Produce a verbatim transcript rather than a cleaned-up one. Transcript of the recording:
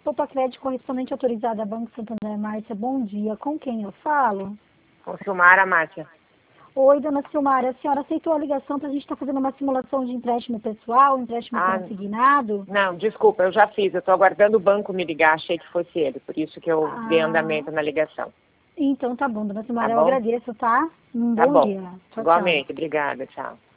sou Pacred, correspondente autorizada Banco Santander. Márcia, bom dia. Com quem eu falo? Com Silmara, Márcia. Oi, dona Silmara. A senhora aceitou a ligação para a gente estar tá fazendo uma simulação de empréstimo pessoal, empréstimo Ah, consignado? Não, desculpa, eu já fiz. Eu estou aguardando o banco me ligar. Achei que fosse ele. Por isso que eu Ah, dei andamento na ligação. então tá bom, dona Silmara. Tá Eu bom? agradeço, tá? Um Tá bom bom. dia. Tchau, tchau. Igualmente. Obrigada. Tchau.